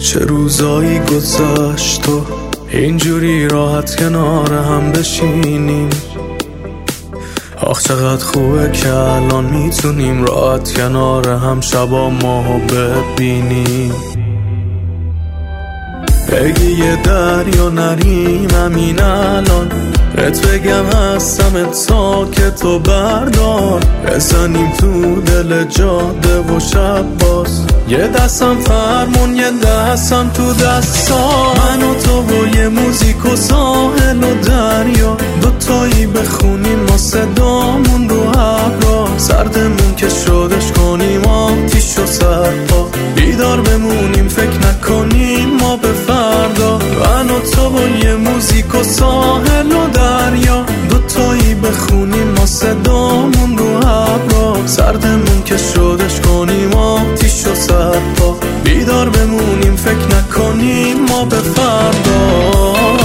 چه روزایی گذشت و اینجوری راحت کنار هم بشینیم. آخ چقدر خوبه که الان میتونیم راحت کنار هم شبا ماهو ببینیم. بگی یه دریا نریم همین الان، بهت بگم هستم تا که تو بردار. بزنیم تو دل جاده و شب باز، یه دستم فرمون یه دستم تو دستا. من و تو و یه موزیک و ساحل و دریا، دوتایی بخونیم ما صدامون رو ابرا. سردمون که شدش کنیم آتیش و سرپا، بیدار بمونیم فکر نکنیم ما به فردا. من و تو و یه موزیک و ساحل و دریا، دوتایی بخونیم ما صدامون رو ابرا. سردمون که شدش کنیم آتیش و سرپا، بیدار بمونیم فکر نکنیم ما به فردا.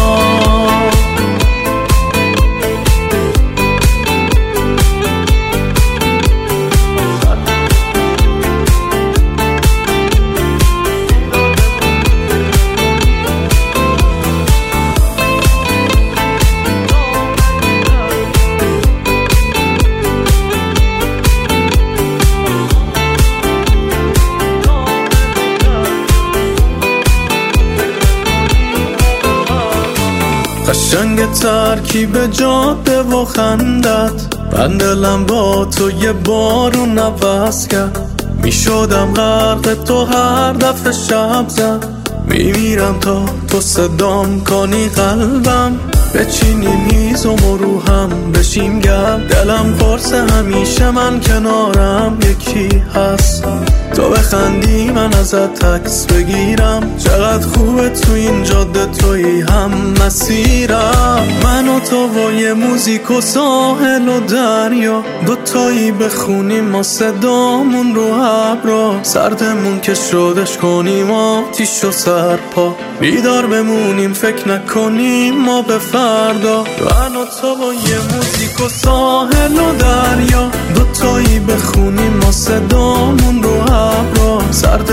قشنگ ترکیب جاده و خندت، من دلم با تو یه بارون عوض کرد. میشدم غرق تو هر دفعه شب زد، میمیرم تا تو صدام کنی قلبم. بچینیم میزم و رو هم بشیم گرم، دلم پرسه همیشه من کنارم یکی هست. تو بخندی من ازت عکس بگیرم، چقدر خوبه تو این جاده تویی هم مسیرم. من و تو و یه موزیک و ساحل و دریا، دوتایی بخونیم ما صدامون رو ابرا. سردمون که شدش کنیم آتیش و سرپا، بیدار بمونیم فکر نکنیم ما به فردا. من و تو و یه موزیک و ساحل و دریا، دوتایی بخونیم ما صدامون رو ابرا.